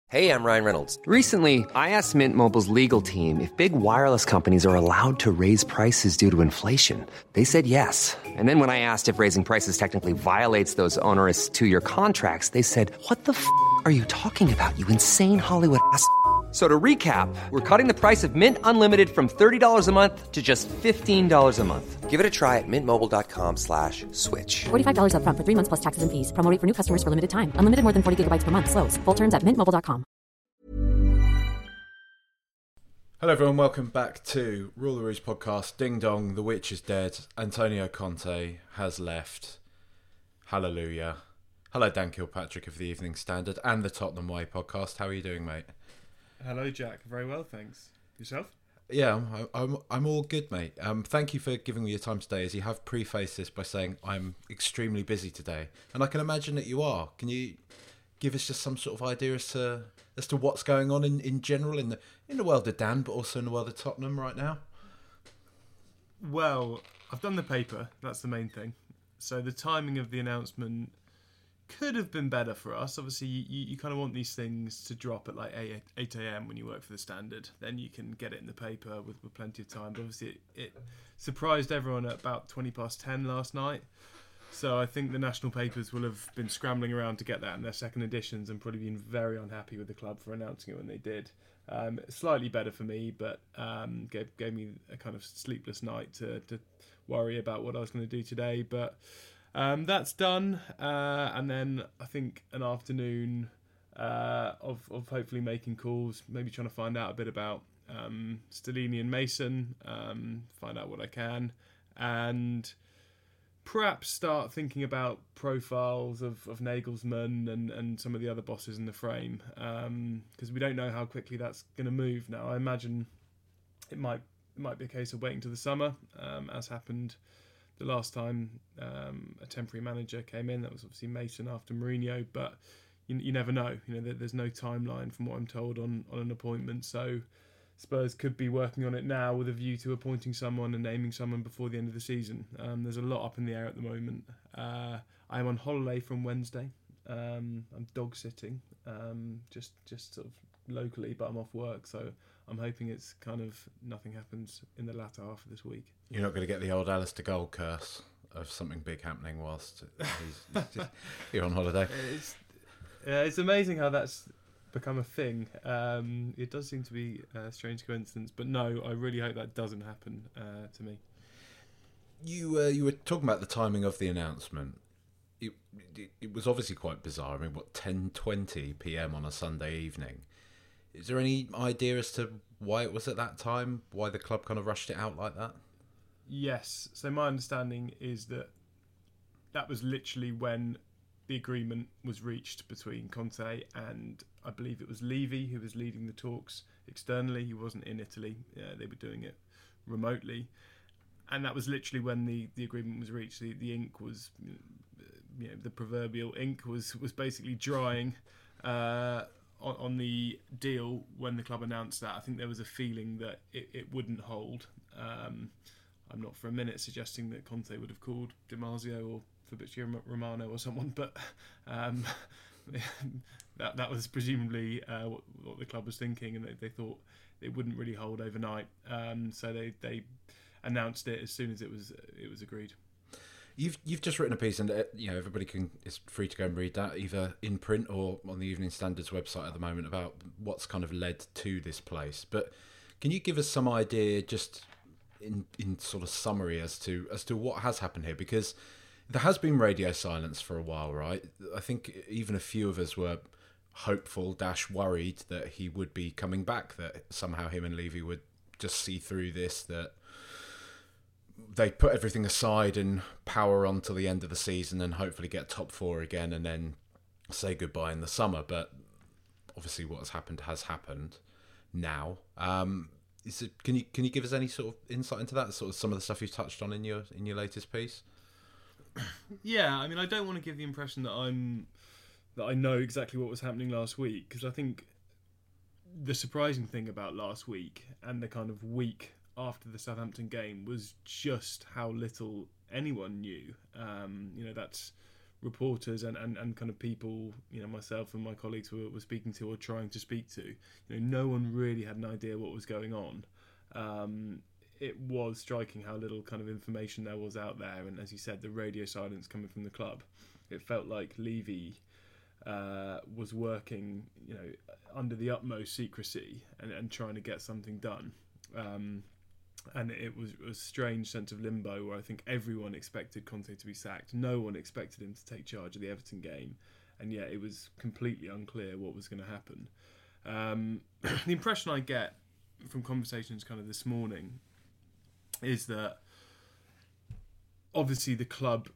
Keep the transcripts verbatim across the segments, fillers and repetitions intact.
Hey, I'm Ryan Reynolds. Recently, I asked Mint Mobile's legal team if big wireless companies are allowed to raise prices due to inflation. They said yes. And then when I asked if raising prices technically violates those onerous two-year contracts, they said, what the f*** are you talking about, you insane Hollywood ass f- So to recap, we're cutting the price of Mint Unlimited from thirty dollars a month to just fifteen dollars a month. Give it a try at mintmobile.com slash switch. forty-five dollars up front for three months plus taxes and fees. Promo rate for new customers for limited time. Unlimited more than forty gigabytes per month. Slows full terms at mint mobile dot com. Hello everyone, welcome back to Rule the Roost podcast. Ding dong, the witch is dead. Antonio Conte has left. Hallelujah. Hello Dan Kilpatrick of the Evening Standard and the Tottenham Way podcast. How are you doing, mate? Hello, Jack. Very well, thanks. Yourself? Yeah, I'm, I'm, I'm all good, mate. Um, thank you for giving me your time today, as you have prefaced this by saying I'm extremely busy today. And I can imagine that you are. Can you give us just some sort of idea as to as to what's going on in, in general in the in the world of Dan, but also in the world of Tottenham right now? Well, I've done the paper. That's the main thing. So the timing of the announcement could have been better for us. Obviously, you, you kind of want these things to drop at like eight a.m. when you work for the Standard. Then you can get it in the paper with, with plenty of time. But obviously, it, it surprised everyone at about twenty past ten last night. So I think the national papers will have been scrambling around to get that in their second editions and probably been very unhappy with the club for announcing it when they did. Um, slightly better for me, but um, gave, gave me a kind of sleepless night to, to worry about what I was going to do today. But Um, that's done, uh, and then I think an afternoon uh, of of hopefully making calls, maybe trying to find out a bit about um, Stellini and Mason, um, find out what I can, and perhaps start thinking about profiles of, of Nagelsmann and, and some of the other bosses in the frame, because um, we don't know how quickly that's going to move now. I imagine it might it might be a case of waiting to the summer, um, as happened the last time um, a temporary manager came in. That was obviously Mason after Mourinho, but you, you never know. You know, there, there's no timeline from what I'm told on, on an appointment. So Spurs could be working on it now with a view to appointing someone and naming someone before the end of the season. Um, there's a lot up in the air at the moment. Uh, I'm on holiday from Wednesday. Um, I'm dog sitting, um, just just sort of locally, but I'm off work, so I'm hoping it's kind of nothing happens in the latter half of this week. You're not going to get the old Alistair Gold curse of something big happening whilst he's, he's just, you're on holiday. It's, uh, it's amazing how that's become a thing. Um, it does seem to be a strange coincidence, but no, I really hope that doesn't happen uh, to me. You uh, you were talking about the timing of the announcement. It, it, it was obviously quite bizarre. I mean, what, ten twenty p.m. on a Sunday evening? Is there any idea as to why it was at that time? Why the club kind of rushed it out like that? Yes. So my understanding is that that was literally when the agreement was reached between Conte and I believe it was Levy, who was leading the talks externally. He wasn't in Italy. Uh, they were doing it remotely. And that was literally when the, the agreement was reached. The, the ink was, you know, the proverbial ink was, was basically drying uh, on, on the deal when the club announced that. I think there was a feeling that it, it wouldn't hold. Um, I'm not for a minute suggesting that Conte would have called Di Marzio or Fabrizio Romano or someone, but um, that that was presumably uh, what, what the club was thinking, and they, they thought it wouldn't really hold overnight. Um, so they, they announced it as soon as it was it was agreed. You've you've just written a piece, and uh, you know everybody can is free to go and read that either in print or on the Evening Standard's website at the moment about what's kind of led to this place. But can you give us some idea, just in in sort of summary, as to as to what has happened here? Because there has been radio silence for a while, right? I think even a few of us were hopeful dash worried that he would be coming back, that somehow him and Levy would just see through this, that they'd put everything aside and power on till the end of the season and hopefully get top four again and then say goodbye in the summer. But obviously what has happened has happened now. Um, is it, can you can you give us any sort of insight into that, sort of some of the stuff you've touched on in your in your latest piece? Yeah, I mean, I don't want to give the impression that I'm that I know exactly what was happening last week, because I think the surprising thing about last week and the kind of week after the Southampton game was just how little anyone knew. Um, you know, that's reporters and, and, and kind of people, you know, myself and my colleagues were, were speaking to or trying to speak to, you know, no one really had an idea what was going on. Um, it was striking how little kind of information there was out there, and as you said, the radio silence coming from the club. It felt like Levy uh, was working, you know, under the utmost secrecy and, and trying to get something done. Um, And it was a strange sense of limbo where I think everyone expected Conte to be sacked. No one expected him to take charge of the Everton game. And yet it was completely unclear what was going to happen. Um, the impression I get from conversations kind of this morning is that obviously the club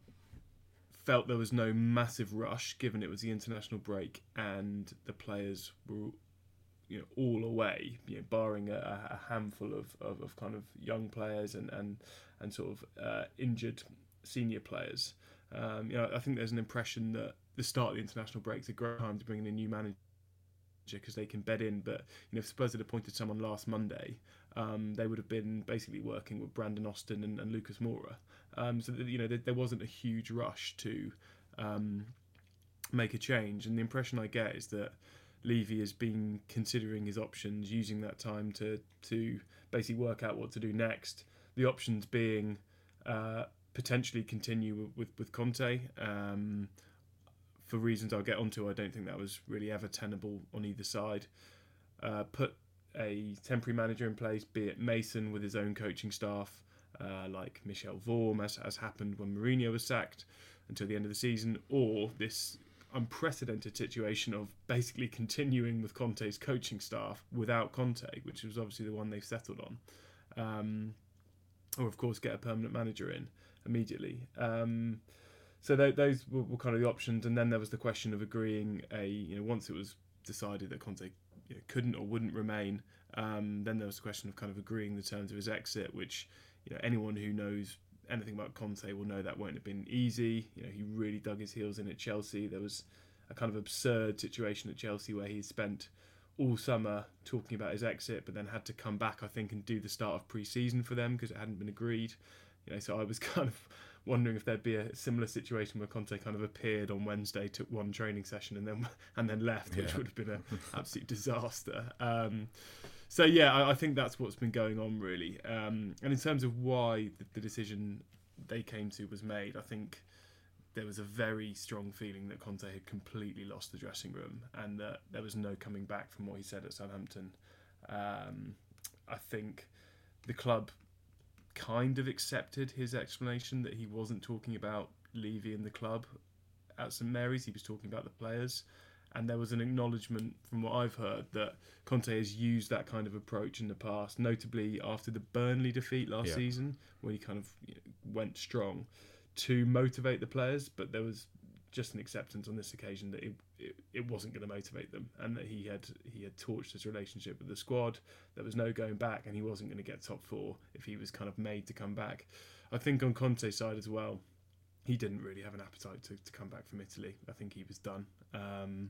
felt there was no massive rush given it was the international break and the players were, you know, all away, you know, barring a, a handful of, of, of kind of young players and and, and sort of uh, injured senior players. Um, you know, I think there's an impression that the start of the international break is a great time to bring in a new manager because they can bed in. But you know, if Spurs had appointed someone last Monday, um, they would have been basically working with Brandon Austin and, and Lucas Moura. Um, so that, you know, there, there wasn't a huge rush to um, make a change. And the impression I get is that Levy has been considering his options, using that time to to basically work out what to do next. The options being uh, potentially continue with, with, with Conte. Um, for reasons I'll get onto, I don't think that was really ever tenable on either side. Uh, put a temporary manager in place, be it Mason with his own coaching staff, uh, like Michel Vorm, as, as happened when Mourinho was sacked until the end of the season, or this unprecedented situation of basically continuing with Conte's coaching staff without Conte, which was obviously the one they've settled on, um, or of course get a permanent manager in immediately. Um, so th- those were, were kind of the options, and then there was the question of agreeing a, you know, once it was decided that Conte, you know, couldn't or wouldn't remain, um, then there was the question of kind of agreeing the terms of his exit, which, you know, anyone who knows anything about Conte will know that won't have been easy. You know, he really dug his heels in at Chelsea. There was a kind of absurd situation at Chelsea where he spent all summer talking about his exit, but then had to come back, I think, and do the start of pre-season for them because it hadn't been agreed. You know, so I was kind of wondering if there'd be a similar situation where Conte kind of appeared on Wednesday, took one training session, and then and then left, which yeah. would have been an absolute disaster. Um, So yeah, I, I think that's what's been going on really. Um, and in terms of why the, the decision they came to was made, I think there was a very strong feeling that Conte had completely lost the dressing room and that there was no coming back from what he said at Southampton. Um, I think the club kind of accepted his explanation that he wasn't talking about Levy and the club at St Mary's, he was talking about the players. And there was an acknowledgement from what I've heard that Conte has used that kind of approach in the past, notably after the Burnley defeat last yeah. season, where he kind of, you know, went strong to motivate the players. But there was just an acceptance on this occasion that it, it, it wasn't going to motivate them, and that he had he had torched his relationship with the squad. There was no going back, and he wasn't going to get top four if he was kind of made to come back. I think on Conte's side as well, he didn't really have an appetite to, to come back from Italy. I think he was done. Um,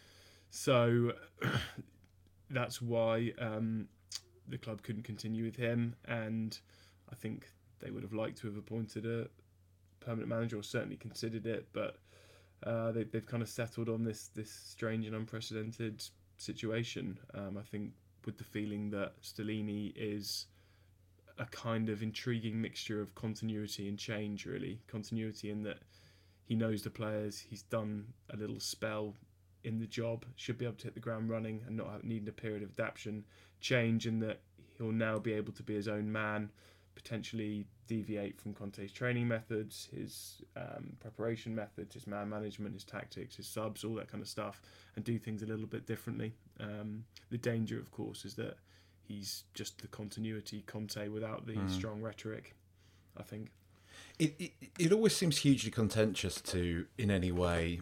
so that's why um, the club couldn't continue with him, and I think they would have liked to have appointed a permanent manager, or certainly considered it, but uh, they, they've kind of settled on this this strange and unprecedented situation. Um, I think with the feeling that Stellini is a kind of intriguing mixture of continuity and change, really. Continuity in that he knows the players, he's done a little spell in the job, should be able to hit the ground running and not have, needing a period of adaptation. Change in that he'll now be able to be his own man, potentially deviate from Conte's training methods, his um, preparation methods, his man management, his tactics, his subs, all that kind of stuff, and do things a little bit differently. Um, the danger, of course, is that he's just the continuity Conte without the mm. strong rhetoric, I think. It, it it always seems hugely contentious to, in any way,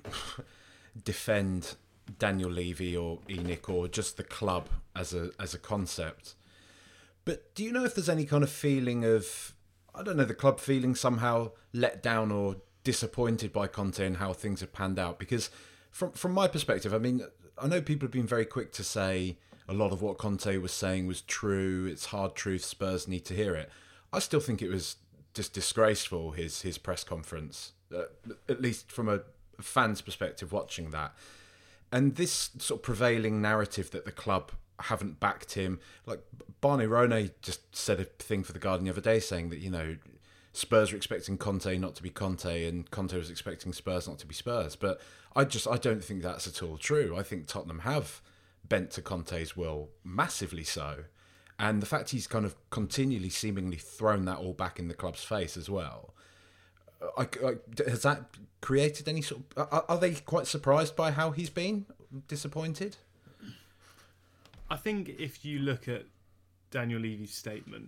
defend Daniel Levy or ENIC or just the club as a as a concept. But do you know if there's any kind of feeling of, I don't know, the club feeling somehow let down or disappointed by Conte and how things have panned out? Because from from my perspective, I mean, I know people have been very quick to say a lot of what Conte was saying was true. It's hard truth. Spurs need to hear it. I still think it was just disgraceful, his his press conference, uh, at least from a fan's perspective watching that. And this sort of prevailing narrative that the club haven't backed him, like Barney Ronay just said a thing for The Guardian the other day saying that, you know, Spurs were expecting Conte not to be Conte and Conte was expecting Spurs not to be Spurs. But I just, I don't think that's at all true. I think Tottenham have bent to Conte's will, massively so. And the fact he's kind of continually seemingly thrown that all back in the club's face as well. I, I, has that created any sort of... Are, are they quite surprised by how he's been? Disappointed? I think if you look at Daniel Levy's statement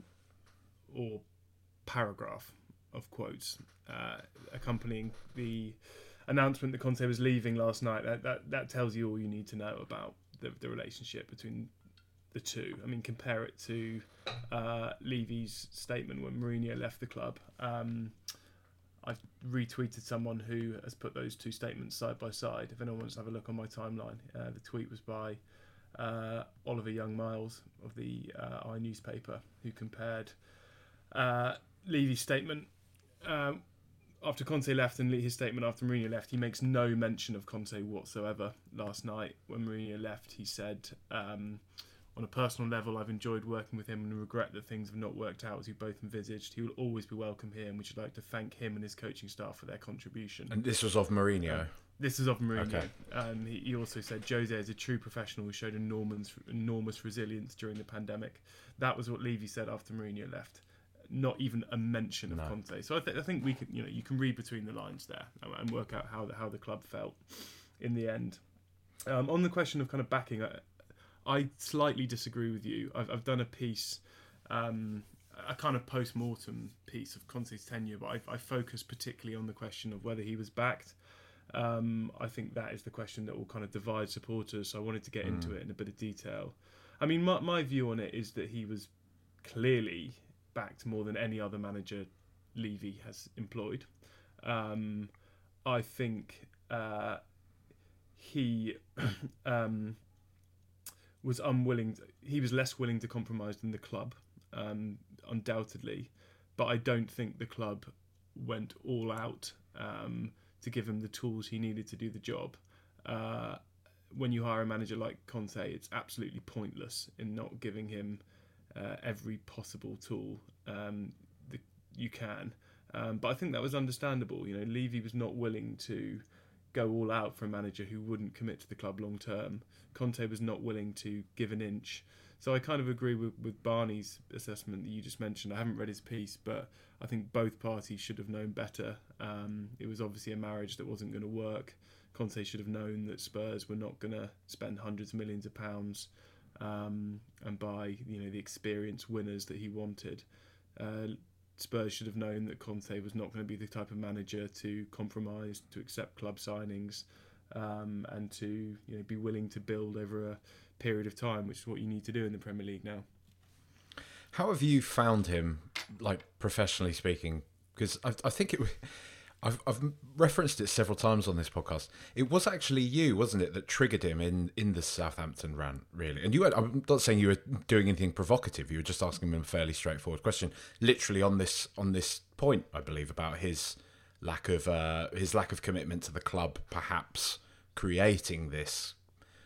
or paragraph of quotes uh, accompanying the announcement that Conte was leaving last night, that, that, that tells you all you need to know about the, the relationship between the two. I mean, compare it to uh, Levy's statement when Mourinho left the club. Um, I've retweeted someone who has put those two statements side by side. If anyone wants to have a look on my timeline, uh, the tweet was by uh, Oliver Young-Miles of the uh, I newspaper, who compared uh, Levy's statement um, after Conte left and his statement after Mourinho left. He makes no mention of Conte whatsoever. Last night, when Mourinho left, he said, um, on a personal level, I've enjoyed working with him and regret that things have not worked out as we both envisaged. He will always be welcome here, and we should like to thank him and his coaching staff for their contribution. And this was of Mourinho? Um, this is of Mourinho. Okay. Um, he, he also said, Jose is a true professional who showed enormous, enormous resilience during the pandemic. That was what Levy said after Mourinho left. Not even a mention of no. Conte. So I, th- I think we can, you know, you can read between the lines there and work out how the, how the club felt in the end. Um, on the question of kind of backing, I, I slightly disagree with you. I've, I've done a piece, um, a kind of post-mortem piece of Conte's tenure, but I, I focus particularly on the question of whether he was backed. Um, I think that is the question that will kind of divide supporters, so I wanted to get mm. into it in a bit of detail. I mean, my, my view on it is that he was clearly backed more than any other manager Levy has employed. Um, I think uh, he... um, was unwilling, to, he was less willing to compromise than the club, um, undoubtedly. But I don't think the club went all out um, to give him the tools he needed to do the job. Uh, when you hire a manager like Conte, it's absolutely pointless in not giving him uh, every possible tool um, that you can. Um, but I think that was understandable. You know, Levy was not willing to go all out for a manager who wouldn't commit to the club long term. Conte was not willing to give an inch. So I kind of agree with, with Barney's assessment that you just mentioned. I haven't read his piece, but I think both parties should have known better. Um, it was obviously a marriage that wasn't going to work. Conte should have known that Spurs were not going to spend hundreds of millions of pounds um, and buy, you know, the experienced winners that he wanted. Uh, Spurs should have known that Conte was not going to be the type of manager to compromise, to accept club signings, um, and to, you know, be willing to build over a period of time, which is what you need to do in the Premier League now. How have you found him, like, professionally speaking? Because I, I think it, I've, I've referenced it several times on this podcast. It was actually you, wasn't it, that triggered him in, in the Southampton rant, really? And you had, I'm not saying you were doing anything provocative. You were just asking him a fairly straightforward question, literally on this on this point, I believe, about his lack of uh, his lack of commitment to the club, perhaps creating this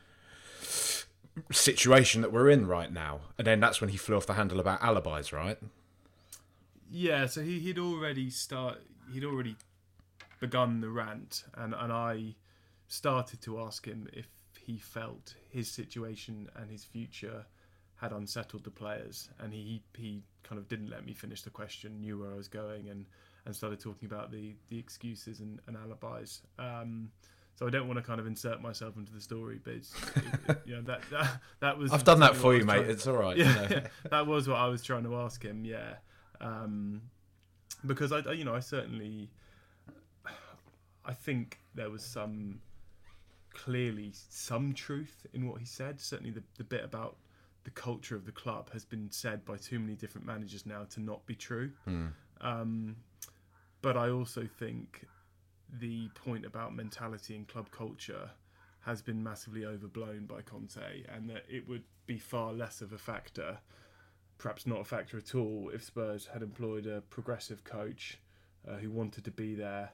situation that we're in right now. And then that's when he flew off the handle about alibis, right? Yeah. So he he'd already start he'd already. begun the rant, and, and I started to ask him if he felt his situation and his future had unsettled the players, and he he kind of didn't let me finish the question, knew where I was going, and, and started talking about the, the excuses and, and alibis. Um, so I don't want to kind of insert myself into the story, but it's, it, it, you know, that, that that was. I've done that for you, mate. To, it's all right. Yeah, you know. That was what I was trying to ask him. Yeah, um, because I you know I certainly. I think there was some, clearly some truth in what he said. Certainly the, the bit about the culture of the club has been said by too many different managers now to not be true. Mm. Um, but I also think the point about mentality and club culture has been massively overblown by Conte, and that it would be far less of a factor, perhaps not a factor at all, if Spurs had employed a progressive coach uh, who wanted to be there,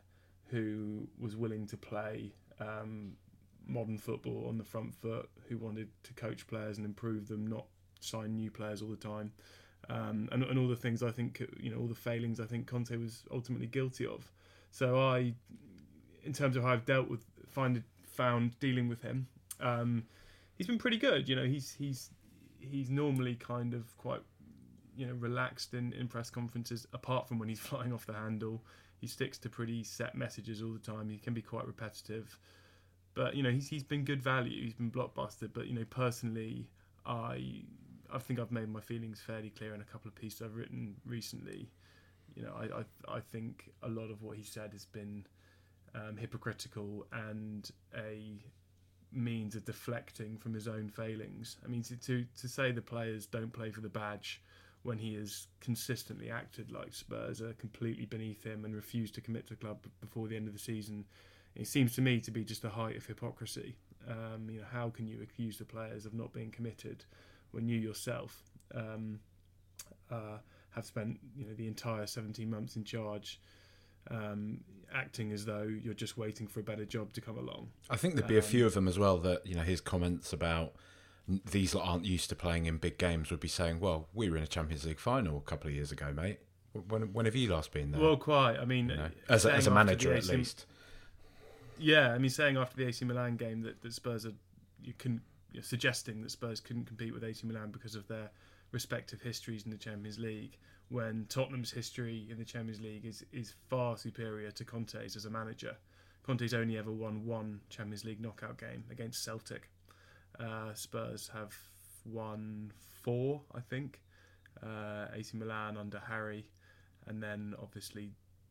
who was willing to play um, modern football on the front foot, who wanted to coach players and improve them, not sign new players all the time, um, and, and all the things I think, you know, all the failings I think Conte was ultimately guilty of. So I, in terms of how I've dealt with, find found dealing with him, um, he's been pretty good. You know, he's he's he's normally kind of quite, you know, relaxed in, in press conferences, apart from when he's flying off the handle. He sticks to pretty set messages all the time. He can be quite repetitive. But, you know, he's he's been good value. He's been blockbuster. But, you know, personally, I I think I've made my feelings fairly clear in a couple of pieces I've written recently. You know, I I, I think a lot of what he said has been um, hypocritical and a means of deflecting from his own failings. I mean, to, to to say the players don't play for the badge when he has consistently acted like Spurs are completely beneath him and refused to commit to the club before the end of the season, it seems to me to be just the height of hypocrisy. Um, you know, how can you accuse the players of not being committed when you yourself um, uh, have spent, you know, the entire seventeen months in charge, um, acting as though you're just waiting for a better job to come along? I think there'd be um, a few of them as well that, you know, his comments about these lot aren't used to playing in big games would be saying, well, we were in a Champions League final a couple of years ago, mate. When, when have you last been there? Well, quite. I mean, you know, as, a, as a manager at least. Yeah, I mean, saying after the A C Milan game that, that Spurs are, you can, you're suggesting that Spurs couldn't compete with A C Milan because of their respective histories in the Champions League, when Tottenham's history in the Champions League is, is far superior to Conte's as a manager. Conte's only ever won one Champions League knockout game against Celtic. Uh, Spurs have won four, I think. Uh, A C Milan under Harry, and then obviously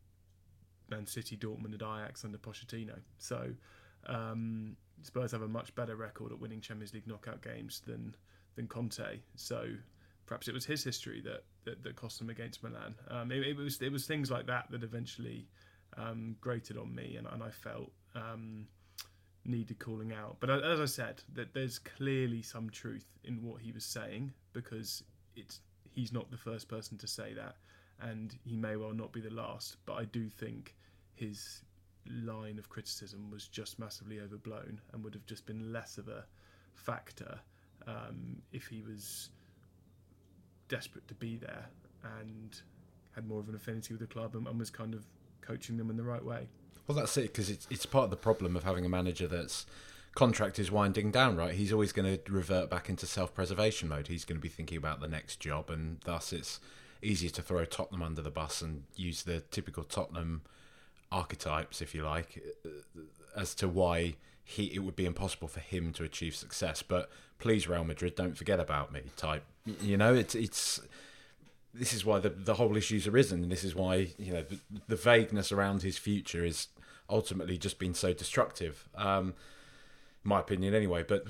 Man City, Dortmund and Ajax under Pochettino. So um, Spurs have a much better record at winning Champions League knockout games than than Conte. So perhaps it was his history that that, that cost them against Milan. Um, it, it was it was things like that that eventually um, grated on me, and, and I felt um, needed calling out. But as I said, that there's clearly some truth in what he was saying, because it's he's not the first person to say that, and he may well not be the last. But I do think his line of criticism was just massively overblown and would have just been less of a factor um, if he was desperate to be there and had more of an affinity with the club and, and was kind of coaching them in the right way. Well, that's it, because it's it's part of the problem of having a manager that's contract is winding down, right? He's always going to revert back into self-preservation mode. He's going to be thinking about the next job, and thus it's easier to throw Tottenham under the bus and use the typical Tottenham archetypes, if you like, as to why he it would be impossible for him to achieve success. But please, Real Madrid, don't forget about me type. You know, it's it's. This is why the the whole issue's arisen, and this is why, you know, the, the vagueness around his future is ultimately just been so destructive. Um, my opinion, anyway. But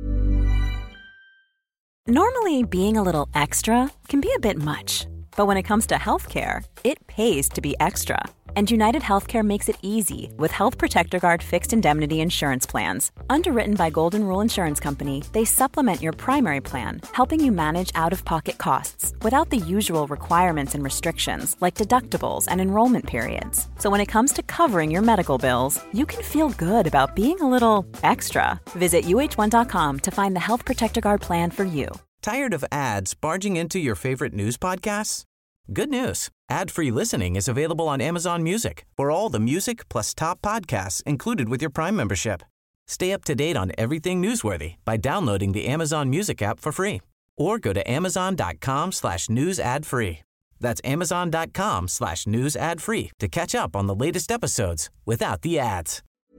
normally, being a little extra can be a bit much, but when it comes to healthcare, it pays to be extra. And United Healthcare makes it easy with Health Protector Guard fixed indemnity insurance plans. Underwritten by Golden Rule Insurance Company, they supplement your primary plan, helping you manage out-of-pocket costs without the usual requirements and restrictions like deductibles and enrollment periods. So when it comes to covering your medical bills, you can feel good about being a little extra. Visit U H one dot com to find the Health Protector Guard plan for you. Tired of ads barging into your favorite news podcasts? Good news. Ad-free listening is available on Amazon Music for all the music plus top podcasts included with your Prime membership. Stay up to date on everything newsworthy by downloading the Amazon Music app for free, or go to amazon.com slash news ad free. That's amazon.com slash news ad free to catch up on the latest episodes without the ads.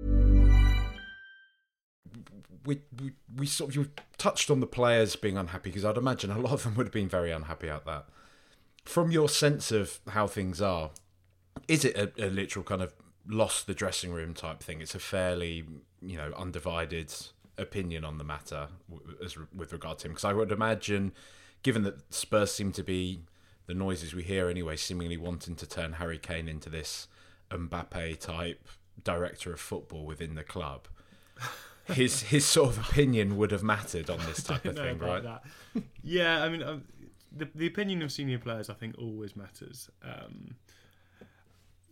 we, we we sort of you touched on the players being unhappy, because I'd imagine a lot of them would have been very unhappy at that. From your sense of how things are, is it a, a literal kind of lost the dressing room type thing? It's a fairly, you know, undivided opinion on the matter as with regard to him, because I would imagine, given that Spurs seem to be, the noises we hear anyway, seemingly wanting to turn Harry Kane into this Mbappe type director of football within the club, his his sort of opinion would have mattered on this type of thing, right? That. Yeah, I mean, um, the the opinion of senior players, I think, always matters. Um,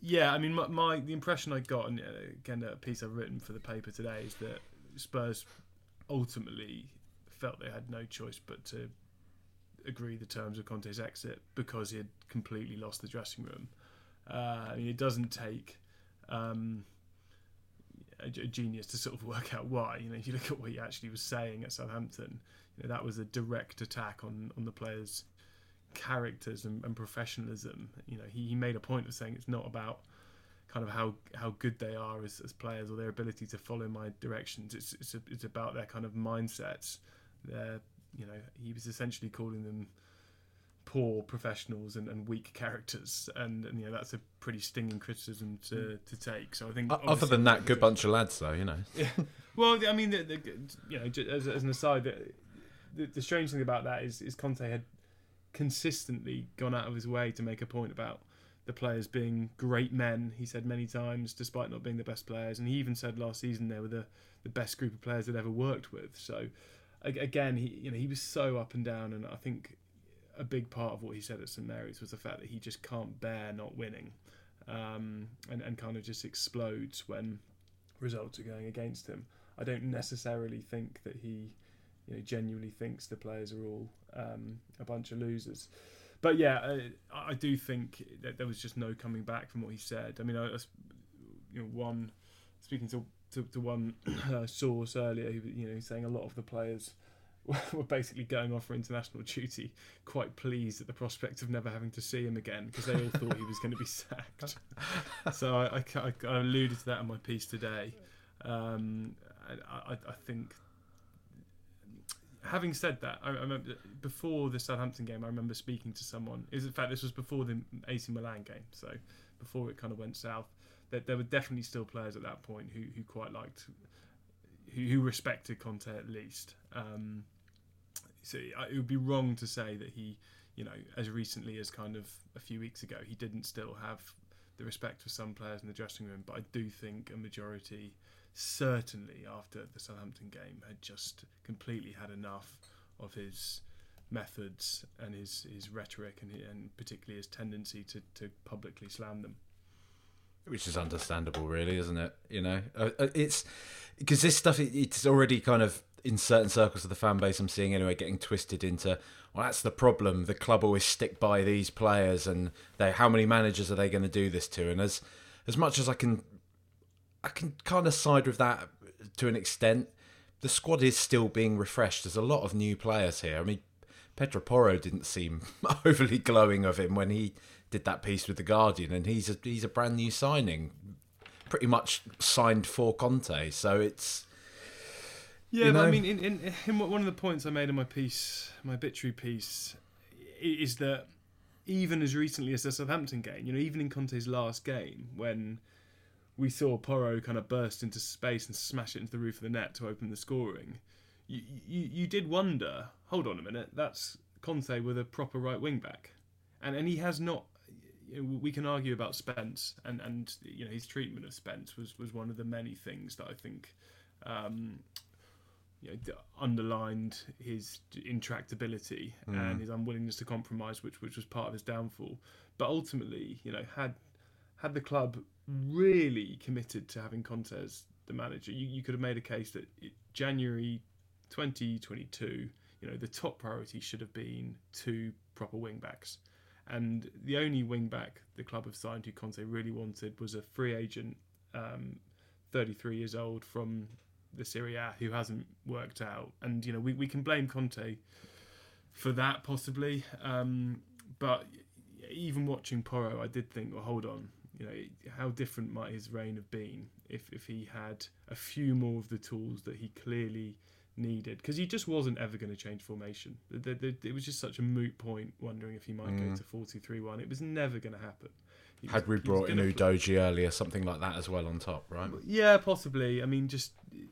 Yeah, I mean, my, my the impression I got, and again, a piece I've written for the paper today, is that Spurs ultimately felt they had no choice but to agree the terms of Conte's exit because he had completely lost the dressing room. Uh, I mean, it doesn't take um, a, a genius to sort of work out why. You know, if you look at what he actually was saying at Southampton, you know, that was a direct attack on, on the players' characters and, and professionalism. You know, he, he made a point of saying it's not about kind of how, how good they are as, as players or their ability to follow my directions. It's it's, a, it's about their kind of mindsets. Their, you know, he was essentially calling them poor professionals and, and weak characters, and, and you know that's a pretty stinging criticism to, to take. So I think other than that, good bunch of lads though, you know. Yeah. Well, I mean, the, the, you know, as, as an aside, the, the, the strange thing about that is is Conte had consistently gone out of his way to make a point about the players being great men. He said many times, despite not being the best players, and he even said last season they were the, the best group of players they'd ever worked with. So again, he you know he was so up and down, and I think a big part of what he said at St Mary's was the fact that he just can't bear not winning, um, and and kind of just explodes when results are going against him. I don't necessarily think that he, you know, genuinely thinks the players are all um, a bunch of losers. But yeah, I, I do think that there was just no coming back from what he said. I mean, I, you know, one speaking to to, to one uh, source earlier, who, you know, saying a lot of the players were basically going off for international duty, quite pleased at the prospect of never having to see him again because they all thought he was going to be sacked. So I, I, I alluded to that in my piece today. Um, I, I, I think. Having said that, I remember before the Southampton game, I remember speaking to someone. Is in fact this was before the A C Milan game, so before it kind of went south. That there were definitely still players at that point who, who quite liked, who, who respected Conte at least. Um, so it would be wrong to say that he, you know, as recently as kind of a few weeks ago, he didn't still have the respect for some players in the dressing room. But I do think a majority, certainly after the Southampton game, had just completely had enough of his methods and his, his rhetoric and, and particularly his tendency to, to publicly slam them. Which is understandable, really, isn't it? You know, uh, it's because this stuff, it, it's already kind of in certain circles of the fan base I'm seeing anyway, getting twisted into, well, that's the problem. The club always stick by these players, and they how many managers are they going to do this to? And as as much as I can, I can kind of side with that to an extent. The squad is still being refreshed. There's a lot of new players here. I mean, Pedro Porro didn't seem overly glowing of him when he did that piece with The Guardian, and he's a, he's a brand new signing, pretty much signed for Conte. So it's... Yeah, you know, but I mean, in, in, in one of the points I made in my piece, my obituary piece, is that even as recently as the Southampton game, you know, even in Conte's last game, when we saw Porro kind of burst into space and smash it into the roof of the net to open the scoring, you you, you did wonder, hold on a minute, that's Conte with a proper right wing back, and and he has not. You know, we can argue about Spence, and, and you know his treatment of Spence was, was one of the many things that I think um, you know, underlined his intractability mm. and his unwillingness to compromise, which which was part of his downfall. But ultimately, you know, had had the club really committed to having Conte as the manager, you, you could have made a case that it, January twenty twenty-two, you know, the top priority should have been two proper wing backs. And the only wing back the club have signed who Conte really wanted was a free agent, um, thirty-three years old from the Serie A, who hasn't worked out. And, you know, we, we can blame Conte for that possibly. Um, but even watching Porro, I did think, well, hold on, you know, how different might his reign have been if, if he had a few more of the tools that he clearly needed, because he just wasn't ever going to change formation. The, the, the, it was just such a moot point wondering if he might mm. go to four two three one. It was never going to happen. He Had was, we brought in Udogie play. earlier, something like that as well on top, right? Yeah, possibly. I mean, just,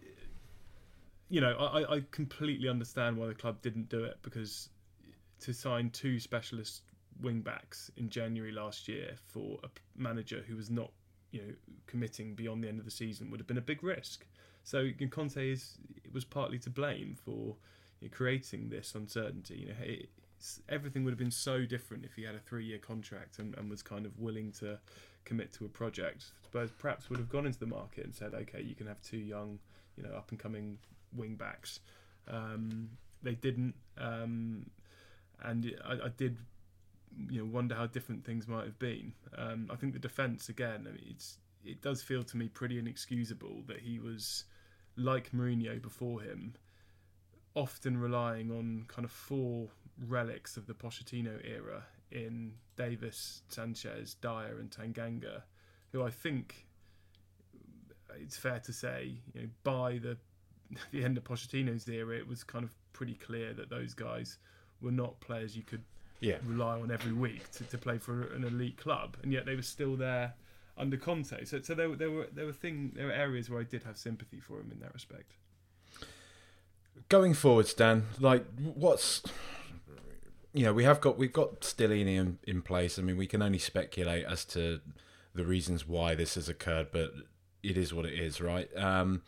you know, I, I completely understand why the club didn't do it, because to sign two specialist wing backs in January last year for a manager who was not, you know, committing beyond the end of the season would have been a big risk. So Conte is was partly to blame for, you know, creating this uncertainty. You know, it, everything would have been so different if he had a three-year contract and, and was kind of willing to commit to a project. Spurs perhaps would have gone into the market and said, okay, you can have two young, you know, up-and-coming wing-backs. Um, they didn't, um, and I, I did, you know, wonder how different things might have been. Um, I think the defence, again, I mean, it's it does feel to me pretty inexcusable that he was, like Mourinho before him, often relying on kind of four relics of the Pochettino era in Davis, Sanchez, Dyer and Tanganga, who I think it's fair to say, you know, by the the end of Pochettino's era, it was kind of pretty clear that those guys were not players you could yeah. rely on every week to, to play for an elite club, and yet they were still there under Conte. So, so there, there were there were thing there were areas where I did have sympathy for him in that respect. Going forwards, Dan, like what's you know we have got we've got Stellini in, in place. I mean, we can only speculate as to the reasons why this has occurred, but it is what it is, right? Um,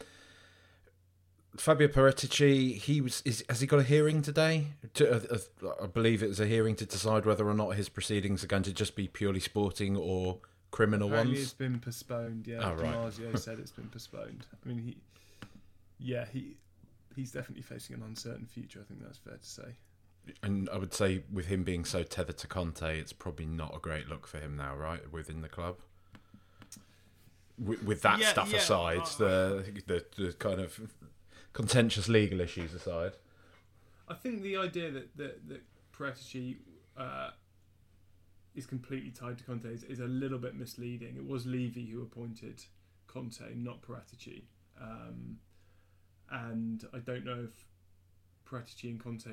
Fabio Paratici, he was is has he got a hearing today? To, uh, uh, I believe it was a hearing to decide whether or not his proceedings are going to just be purely sporting or criminal Apparently ones. It's been postponed. Yeah, oh, right. DiMarzio said it's been postponed. I mean, he, yeah, he, he's definitely facing an uncertain future. I think that's fair to say. And I would say with him being so tethered to Conte, it's probably not a great look for him now, right, within the club. With, with that yeah, stuff yeah. aside, uh, the, the the kind of contentious legal issues aside, I think the idea that that, that Paratici uh, is completely tied to Conte is, is a little bit misleading. It was Levy who appointed Conte, not Paratici, um, and I don't know if Paratici and Conte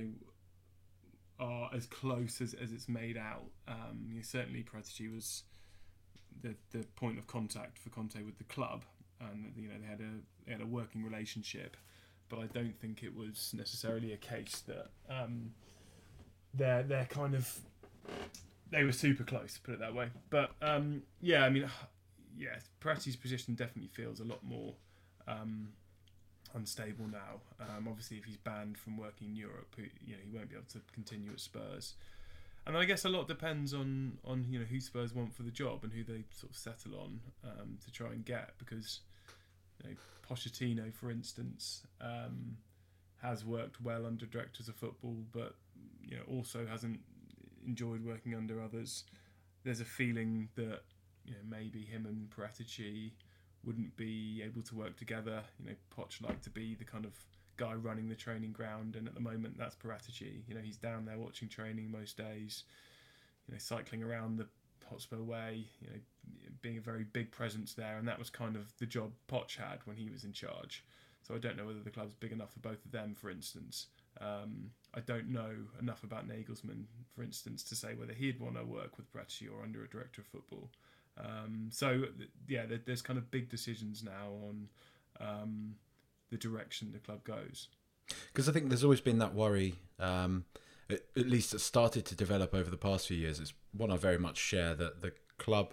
are as close as, as it's made out. Um, you know, certainly Paratici was the the point of contact for Conte with the club, and you know they had a they had a working relationship, but I don't think it was necessarily a case that um, they're they're kind of they were super close, put it that way. But um, yeah, I mean, yeah, Paratici's position definitely feels a lot more um, unstable now. Um, obviously, if he's banned from working in Europe, you know he won't be able to continue at Spurs. And I guess a lot depends on, on you know who Spurs want for the job and who they sort of settle on um, to try and get, because you know, Pochettino, for instance, um, has worked well under directors of football, but you know also hasn't enjoyed working under others. There's a feeling that you know maybe him and Paratici wouldn't be able to work together. You know, Poch liked to be the kind of guy running the training ground, and at the moment that's Paratici. You know, he's down there watching training most days, you know, cycling around the Hotspur Way, you know, being a very big presence there, and that was kind of the job Poch had when he was in charge. So I don't know whether the club's big enough for both of them, for instance. Um, I don't know enough about Nagelsmann, for instance, to say whether he'd want to work with Paratici or under a director of football. Um, so, yeah, there's kind of big decisions now on um, the direction the club goes. Because I think there's always been that worry, um, at, at least it started to develop over the past few years. It's one I very much share, that the club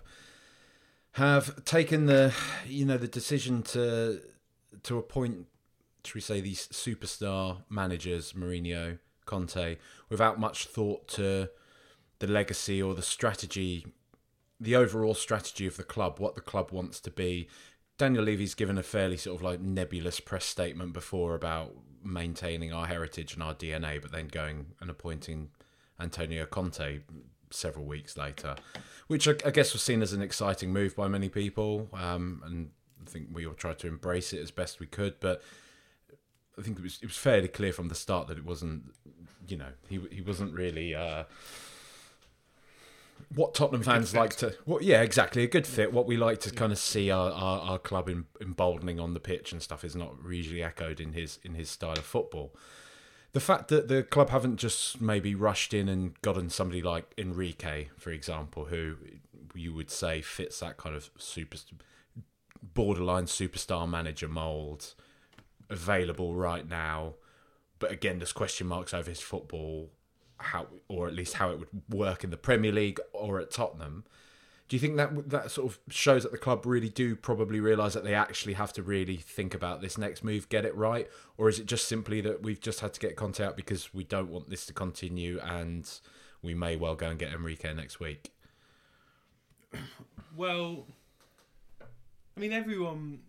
have taken the, you know, the decision to to appoint, should we say, these superstar managers, Mourinho, Conte, without much thought to the legacy or the strategy, the overall strategy of the club, what the club wants to be. Daniel Levy's given a fairly sort of like nebulous press statement before about maintaining our heritage and our D N A, but then going and appointing Antonio Conte several weeks later, which I, I guess was seen as an exciting move by many people, um, and I think we all tried to embrace it as best we could. But I think it was it was fairly clear from the start that it wasn't, you know, he he wasn't really. Uh, What Tottenham fans like to, well, yeah, exactly, a good fit. What we like to kind of see our, our, our club em, emboldening on the pitch and stuff is not usually echoed in his in his style of football. The fact that the club haven't just maybe rushed in and gotten somebody like Enrique, for example, who you would say fits that kind of super borderline superstar manager mould, available right now, but again, there's question marks over his football. How, or at least how it would work in the Premier League or at Tottenham. Do you think that that sort of shows that the club really do probably realise that they actually have to really think about this next move, get it right? Or is it just simply that we've just had to get Conte out because we don't want this to continue and we may well go and get Enrique next week? Well, I mean, everyone,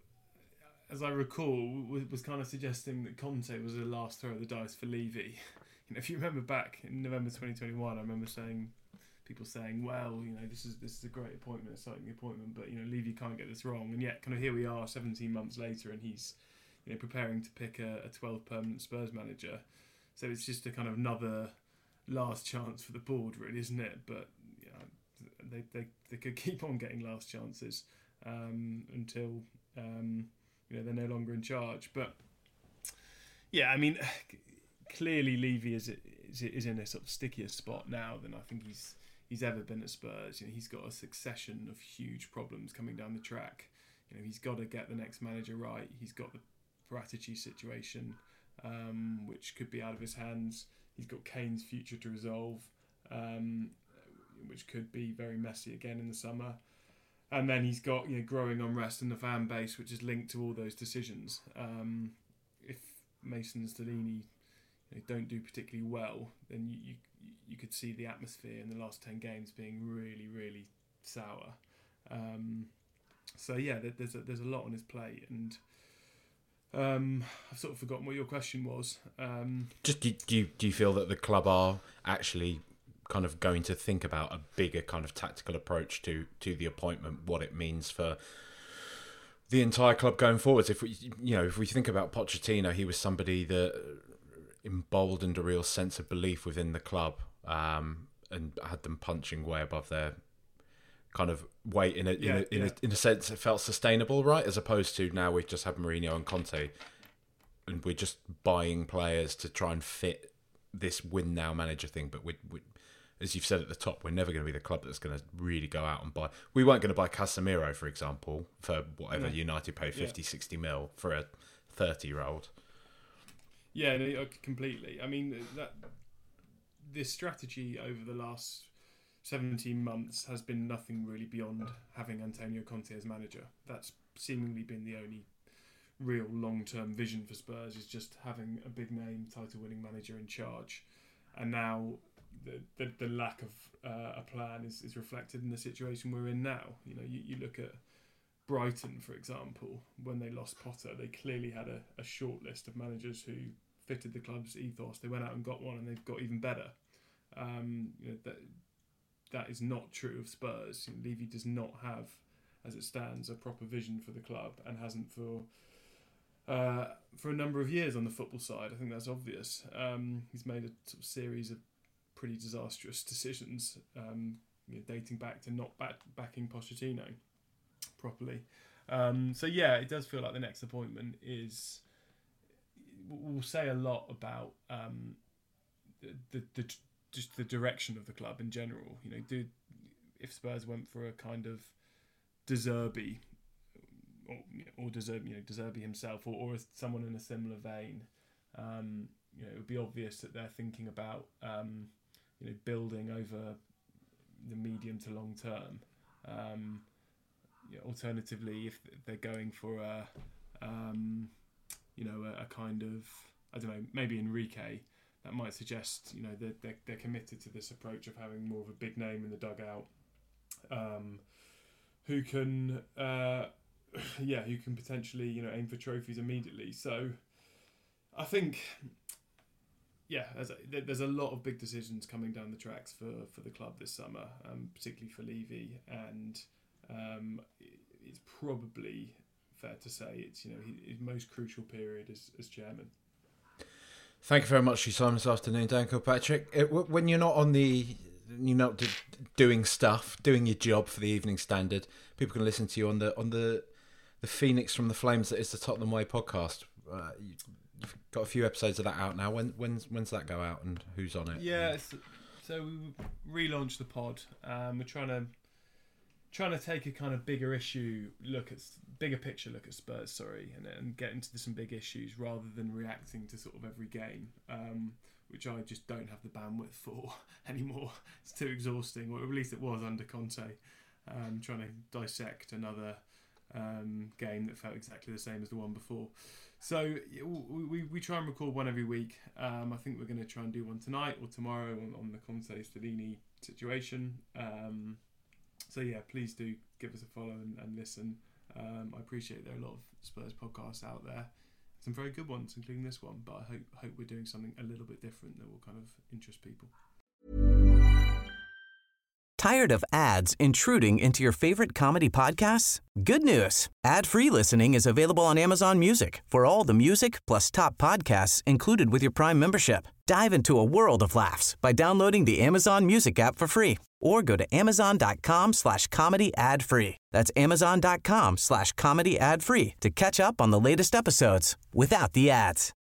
as I recall, was, was kind of suggesting that Conte was the last throw of the dice for Levy. You know, if you remember back in November twenty twenty-one, I remember saying... people saying, well, you know, this is this is a great appointment, exciting appointment, but, you know, Levy can't get this wrong. And yet, kind of here we are seventeen months later and he's, you know, preparing to pick a, a twelfth permanent Spurs manager. So it's just a kind of another last chance for the board, really, isn't it? But, you know, they, they, they could keep on getting last chances um, until, um, you know, they're no longer in charge. But, yeah, I mean, clearly Levy is, is, is in a sort of stickier spot now than I think he's he's ever been at Spurs. You know, he's got a succession of huge problems coming down the track. You know, he's got to get the next manager right. He's got the Paratici situation, um, which could be out of his hands. He's got Kane's future to resolve, um, which could be very messy again in the summer. And then he's got, you know, growing unrest in the fan base, which is linked to all those decisions. Um, if Mason and Stellini, you know, don't do particularly well, then you, you you could see the atmosphere in the last ten games being really, really sour. Um, so yeah, there's a, there's a lot on his plate, and um, I've sort of forgotten what your question was. Um, Just do, do you do you feel that the club are actually kind of going to think about a bigger kind of tactical approach to to the appointment, what it means for the entire club going forwards? If we, you know, if we think about Pochettino, he was somebody that emboldened a real sense of belief within the club, um, and had them punching way above their kind of weight in a, yeah, in, a, in, yeah. a, in a sense it felt sustainable, right? As opposed to now we've just had Mourinho and Conte and we're just buying players to try and fit this win now manager thing. But we, we, as you've said at the top, we're never going to be the club that's going to really go out and buy. We weren't going to buy Casemiro, for example, for whatever No. United paid fifty, Yeah. sixty mil for a thirty year old. Yeah, no, completely. I mean, that this strategy over the last seventeen months has been nothing really beyond having Antonio Conte as manager. That's seemingly been the only real long-term vision for Spurs, is just having a big name, title-winning manager in charge. And now the the, the lack of uh, a plan is, is reflected in the situation we're in now. You know, you, you look at Brighton, for example, when they lost Potter, they clearly had a, a short list of managers who fitted the club's ethos. They went out and got one, and they've got even better. Um, you know, that that is not true of Spurs. You know, Levy does not have, as it stands, a proper vision for the club, and hasn't for uh, for a number of years on the football side. I think that's obvious. Um, he's made a sort of series of pretty disastrous decisions, um, you know, dating back to not back, backing Pochettino properly. Um, so yeah, it does feel like the next appointment is will say a lot about um, the, the the just the direction of the club in general. You know, do if Spurs went for a kind of De Zerbi, or or De Zerbi, you know, De Zerbi himself, or, or someone in a similar vein, um, you know, it would be obvious that they're thinking about um, you know, building over the medium to long term. Um, you know, alternatively, if they're going for a um, you know, a, a kind of, I don't know, maybe Enrique, that might suggest, you know, that they're, they're committed to this approach of having more of a big name in the dugout, um, who can, uh, yeah, who can potentially, you know, aim for trophies immediately. So I think, yeah, there's a, there's a lot of big decisions coming down the tracks for, for the club this summer, um, particularly for Levy, and um, it's probably fair to say it's, you know, his most crucial period as, as chairman. Thank you very much for your time this afternoon, Dan Kilpatrick. It, when you're not on the, you're not d- doing stuff, doing your job for the Evening Standard, people can listen to you on the on the the Phoenix from the Flames that is the Tottenham Way podcast. Uh, you've got a few episodes of that out now. When when's when's that go out and who's on it? Yeah, so we relaunched the pod. Um, we're trying to. Trying to take a kind of bigger issue look at bigger picture look at Spurs, sorry, and, and get into some big issues rather than reacting to sort of every game, um, which I just don't have the bandwidth for anymore. It's too exhausting, or at least it was under Conte. um, trying to dissect another um, game that felt exactly the same as the one before. So we, we, we try and record one every week. Um, I think we're going to try and do one tonight or tomorrow on, on the Conte Stellini situation. Um, so yeah, please do give us a follow and, and listen. Um, I appreciate there are a lot of Spurs podcasts out there. Some very good ones, including this one, but I hope hope we're doing something a little bit different that will kind of interest people. Tired of ads intruding into your favorite comedy podcasts? Good news. Ad-free listening is available on Amazon Music for all the music plus top podcasts included with your Prime membership. Dive into a world of laughs by downloading the Amazon Music app for free or go to amazon.com slash comedy ad free. That's amazon.com slash comedy ad free to catch up on the latest episodes without the ads.